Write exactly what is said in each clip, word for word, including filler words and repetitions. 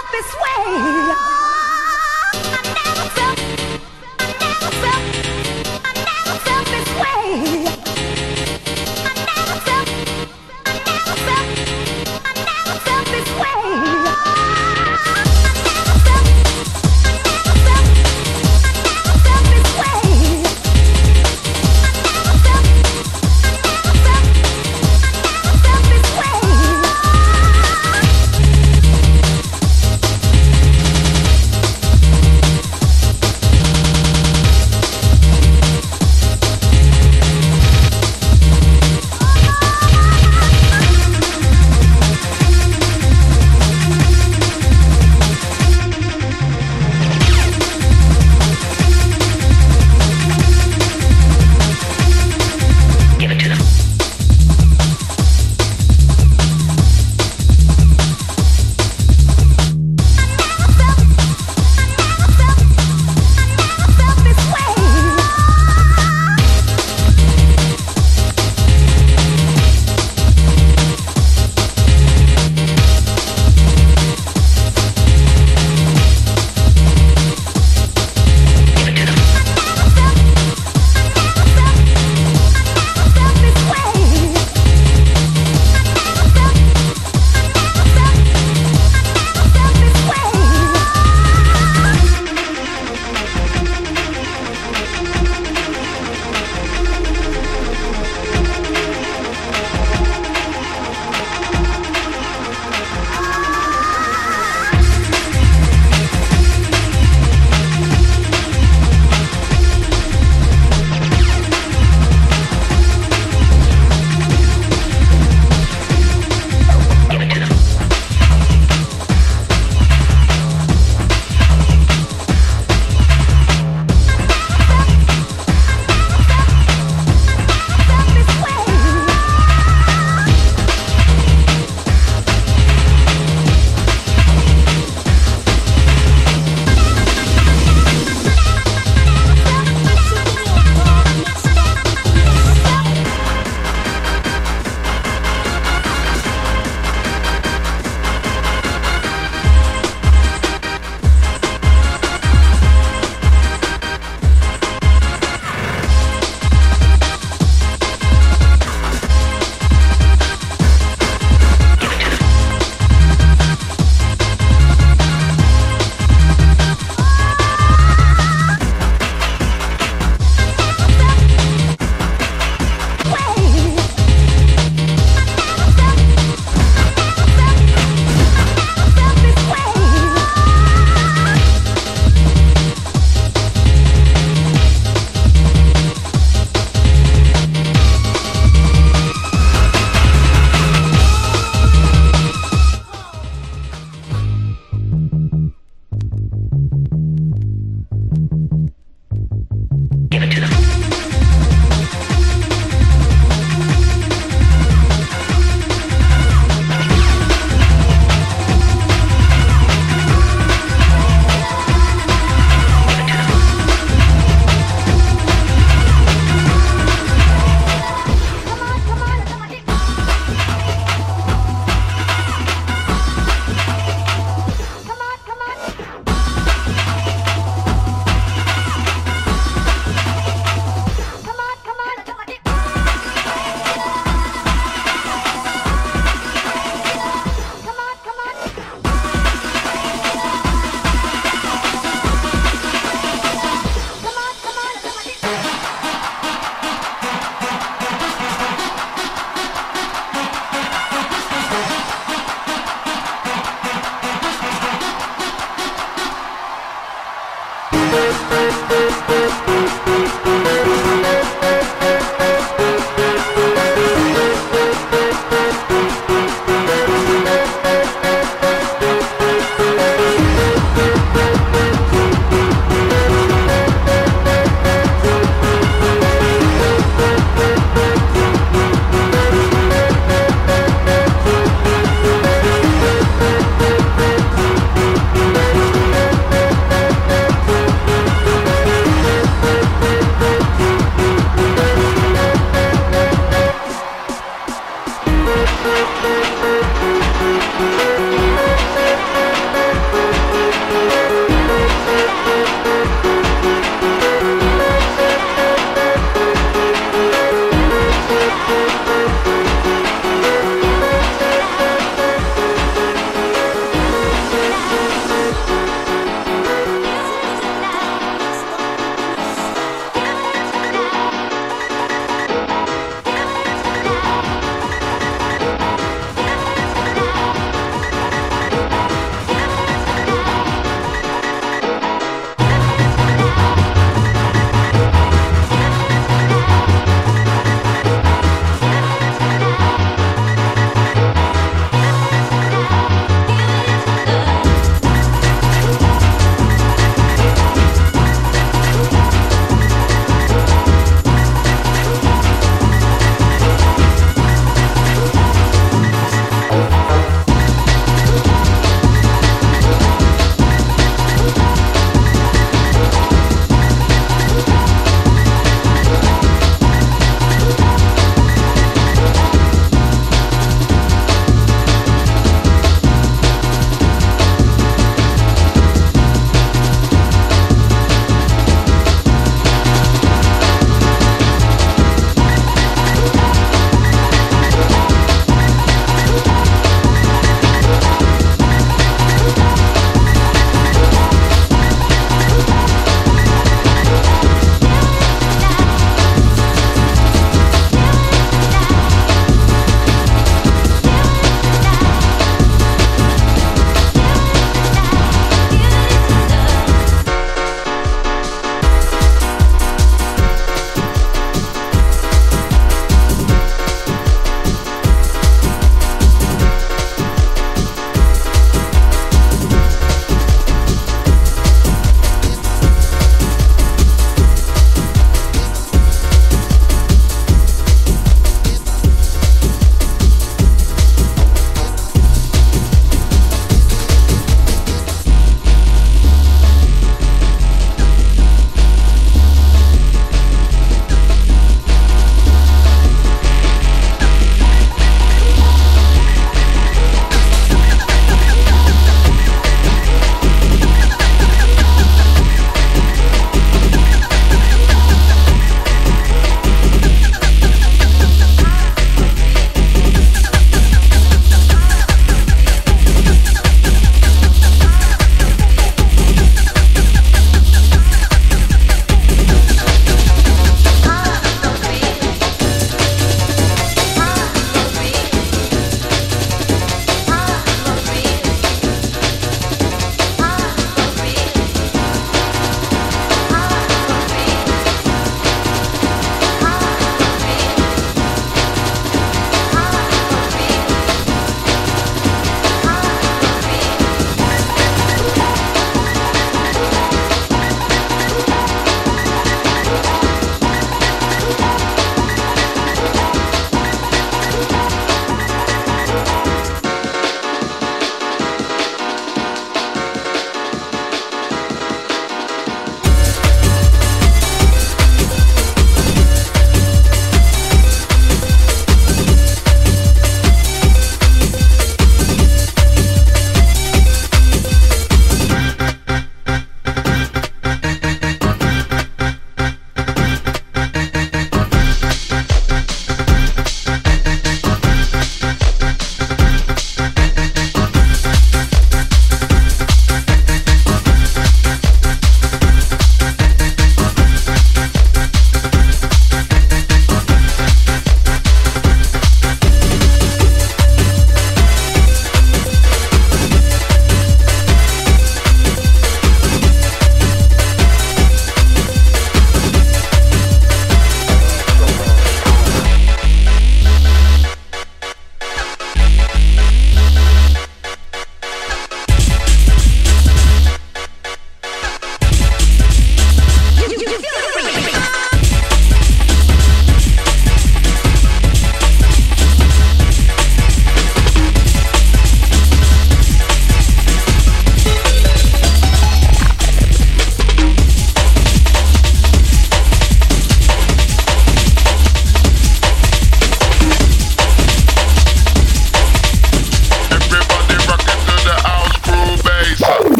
selfish way. I never felt, I never felt, I never felt this way. I never felt, I never felt, I never felt this way. I never felt, I never felt, I never felt this way. I never felt, I never felt, I never felt this way.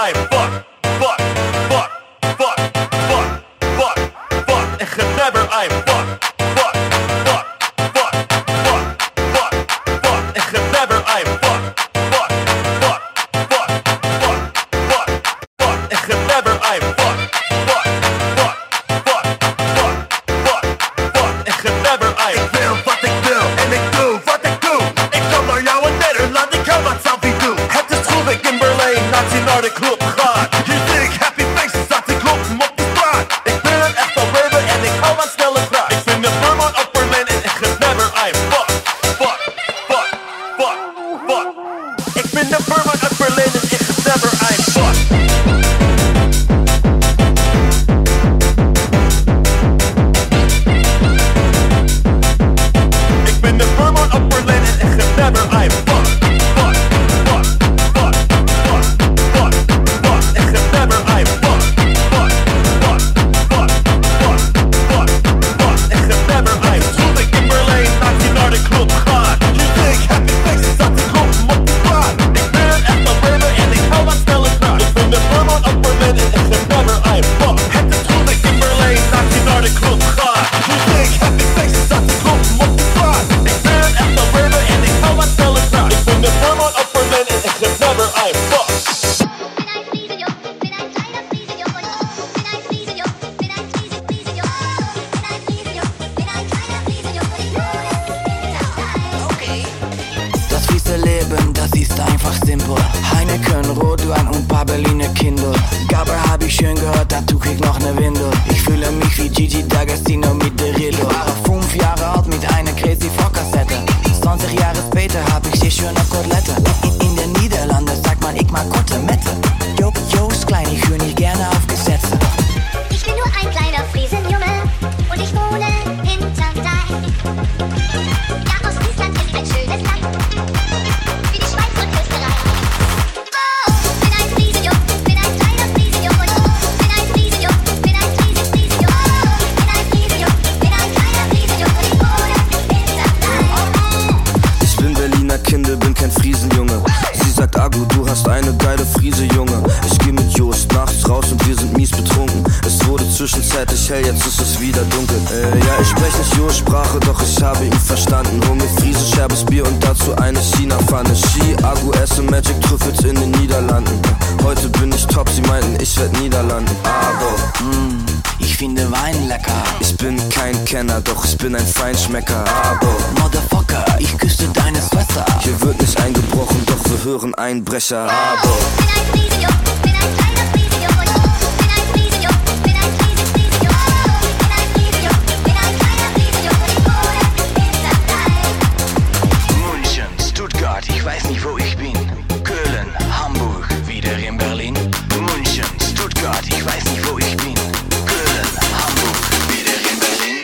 ein Fuck, Fuck, Fuck, Fuck, Fuck, Fuck, Fuck. Ich hab never ein Fuck, Fuck, Fuck, Fuck, Fuck, Fuck, Fuck. Ich hab never ein Fuck, Fuck, Fuck, Fuck, Fuck, Fuck, Fuck. Ich hab never ein Fuck, Fuck, Fuck, Fuck, Fuck, Fuck, Fuck. Ich hab never ein. Ik wil wat ik wil en ik doe wat ik doe. Ik kom naar jou in Nederland, ik kan wat zelf niet doen. Het is goed ik in Berlijn, nazi naar de club gaan. Je ziet happy faces uit de kloppen op de straat. Ik ben een echte rebel en ik hou van snelle vraag. Ik ben de Burman op Berlijn en ik heb never ein Fuck, Fuck, Fuck, Fuck, Fuck. Ik ben de Burman op Berlijn en ik heb never ein Fuck. Ik ben de Burman op Berlijn en ik heb never ein Fuck, Fuck, Fuck, Fuck, Fuck, Fuck, Fuck. Ik heb never ein Fuck, Fuck, Fuck, Fuck, Fuck, Fuck, Fuck. Ik heb never ein. Toen ik in Berlijn nazi naar de club gaan. Je ziet happy faces uit de kloppen op de straat. Ik ben een echte rebel en ik hou van snelle vraag. Ik ben de Burman op Berlijn en ik heb never ein Fuck. Het is toen ik in Berlijn nazi naar de club gaan. Je ziet happy faces uit de kloppen op de straat. Ik ben een echte rebel en ik hou van snelle vraag. Ik ben de Burman op Berlijn en ik heb never ein Fuck. Das fiese Leben, das ist einfach simpel. Heineken, Rotwein und paar Berliner Kindle. Gabber hab ich schön gehört, da tuch ich noch ne Windel. Ich fühle mich wie Gigi D'Agostino mit der Rillo. War fünf Jahre alt mit einer Crazy Frog-Kassette. zwanzig Jahre später hab ich die schöne Kotelette. In, in den Niederlanden sagt man, ich mag Kotelette. Jo, jo, ist klein, ich höre nicht gerne auf Gesetze. Ich bin nur ein kleiner Friesenjunge und ich wohne hinterm Deich. Ja, Ostfriesland ist ein schönes Land, wie die Schweiz und Österreich. Oh, bin ein Friesenjunge, bin ein kleiner Friesenjunge. Bin ein Friesenjunge, bin ein Friesen, Friesenjunge. Bin ein Friesenjunge, bin ein kleiner Friesenjunge und ich wohne hinterm Deich. Ich bin Berliner Kinder, bin kein Friesenjunge. Sie sagt, Agu, du hast eine geile Friese, Junge. Ich geh mit Jost nachts raus und wir sind mies betrunken. Es wurde zwischenzeitlich hell, jetzt ist es wieder dunkel. Äh, ja, ich sprech nicht Jost-Sprache, doch ich habe ihn verstanden. Hol mir Friese, scherbes Bier und dazu eine China-Pfanne. Ski, Agu, esse Magic Trüffels in den Niederlanden. Heute bin ich top, sie meinten, ich werd Niederlanden. Aber, Mm, ich finde Wein lecker. ich bin kein Kenner, doch ich bin ein Feinschmecker. Aber, Motherfucker, ich küsste deine Schwester. hier wird nicht eingebrochen, doch wir hören Einbrecher. Aber, Bin ein Friesenjunge, bin ein kleiner Friesenjunge. Bin ein Friesenjunge, bin ein Friesen, Friesenjunge. Bin ein Friesenjunge, bin ein kleiner Friesenjunge und ich wohne hinterm Deich. München, Stuttgart, ich weiß nicht wo ich bin. Köln, Hamburg, wieder in Berlin. München, Stuttgart, ich weiß nicht wo ich bin. Köln, Hamburg, wieder in Berlin.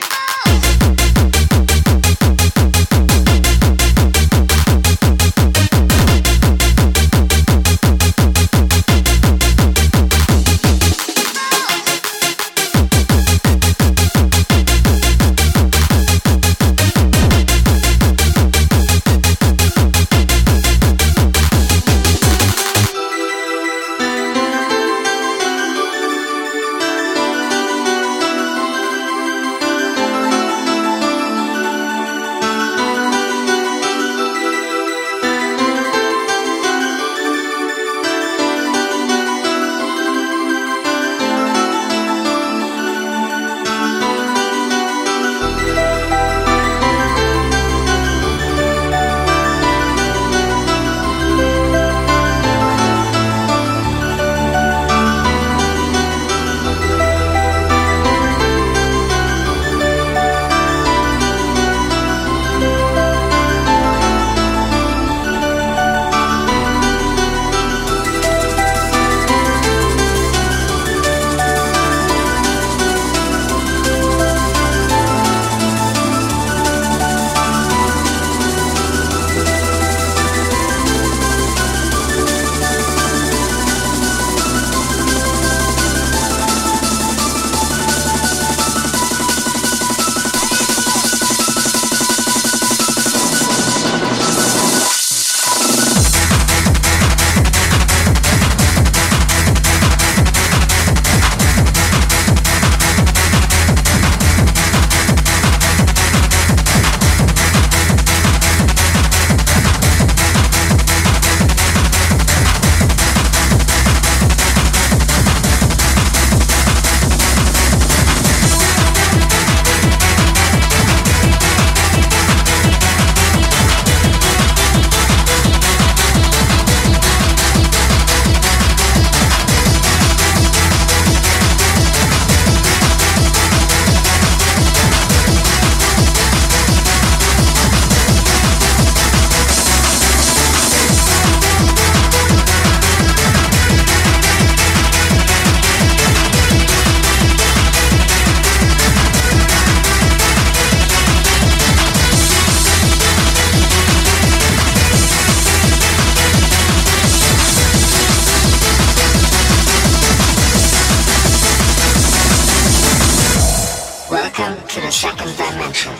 the second dimension.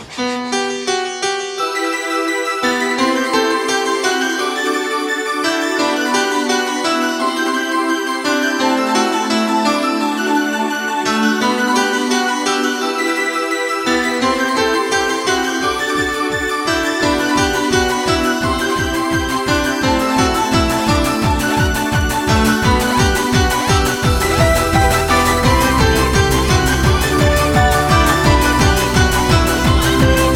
Thank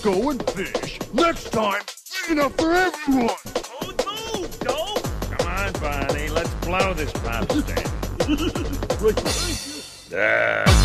go and fish. Next time, big enough for everyone. Don't move, Doe. Come on, Barney. Let's blow this pop stand. There.